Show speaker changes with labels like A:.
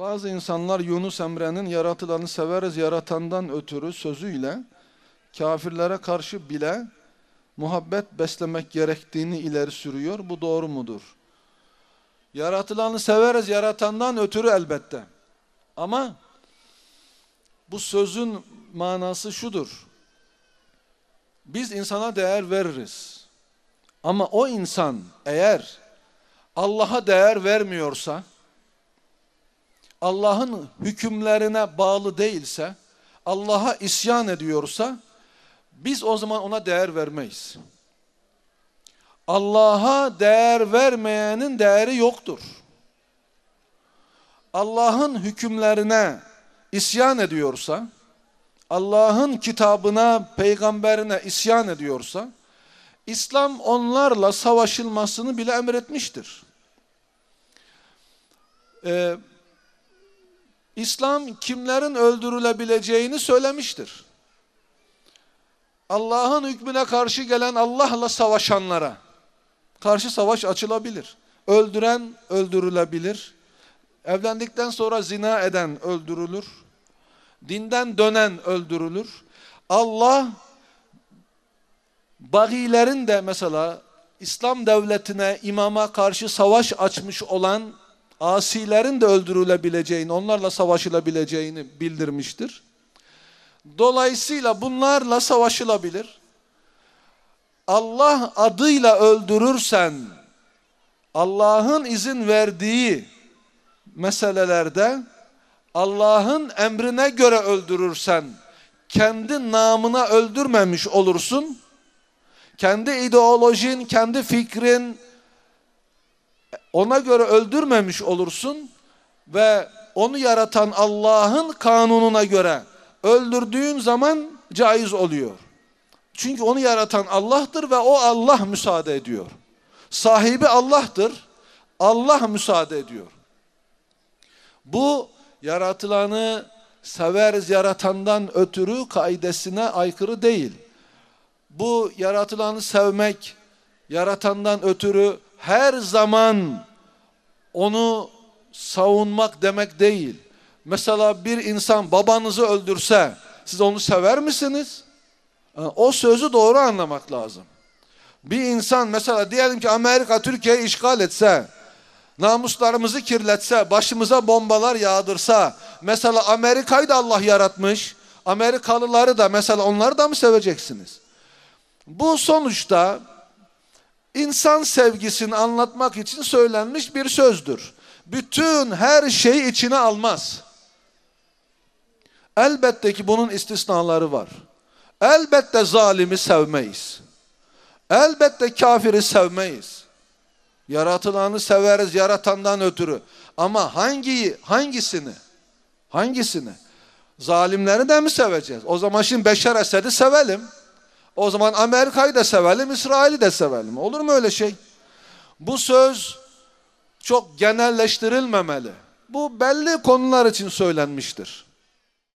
A: Bazı insanlar Yunus Emre'nin yaratılanı severiz yaratandan ötürü sözüyle kafirlere karşı bile muhabbet beslemek gerektiğini ileri sürüyor. Bu doğru mudur? Yaratılanı severiz yaratandan ötürü elbette. Ama bu sözün manası şudur. Biz insana değer veririz. Ama o insan eğer Allah'a değer vermiyorsa, Allah'ın hükümlerine bağlı değilse, Allah'a isyan ediyorsa, biz o zaman ona değer vermeyiz. Allah'a değer vermeyenin değeri yoktur. Allah'ın hükümlerine isyan ediyorsa, Allah'ın kitabına, peygamberine isyan ediyorsa, İslam onlarla savaşılmasını bile emretmiştir. İslam kimlerin öldürülebileceğini söylemiştir. Allah'ın hükmüne karşı gelen Allah'la savaşanlara karşı savaş açılabilir. Öldüren öldürülebilir. Evlendikten sonra zina eden öldürülür. Dinden dönen öldürülür. Allah bagilerin de mesela İslam devletine, imama karşı savaş açmış olan asilerin de öldürülebileceğini, onlarla savaşılabileceğini bildirmiştir. Dolayısıyla bunlarla savaşılabilir. Allah adıyla öldürürsen, Allah'ın izin verdiği meselelerde, Allah'ın emrine göre öldürürsen, kendi namına öldürmemiş olursun. Kendi ideolojin, kendi fikrin, ona göre öldürmemiş olursun ve onu yaratan Allah'ın kanununa göre öldürdüğün zaman caiz oluyor. Çünkü onu yaratan Allah'tır ve o Allah müsaade ediyor. Sahibi Allah'tır. Allah müsaade ediyor. Bu yaratılanı severiz yaratandan ötürü kaidesine aykırı değil. Bu yaratılanı sevmek, yaratandan ötürü her zaman onu savunmak demek değil. Mesela bir insan babanızı öldürse, siz onu sever misiniz? O sözü doğru anlamak lazım. Bir insan mesela diyelim ki Amerika Türkiye'yi işgal etse, namuslarımızı kirletse, başımıza bombalar yağdırsa, mesela Amerika'yı da Allah yaratmış, Amerikalıları da mesela onları da mı seveceksiniz? Bu sonuçta insan sevgisini anlatmak için söylenmiş bir sözdür. Bütün her şeyi içine almaz. Elbette ki bunun istisnaları var. Elbette zalimi sevmeyiz. Elbette kafiri sevmeyiz. Yaratılanı severiz yaratandan ötürü. Ama hangisini? Hangisini? Zalimleri de mi seveceğiz? O zaman şimdi Beşar Esed'i sevelim. O zaman Amerika'yı da sevelim, İsrail'i de sevelim. Olur mu öyle şey? Bu söz çok genelleştirilmemeli. Bu belli konular için söylenmiştir.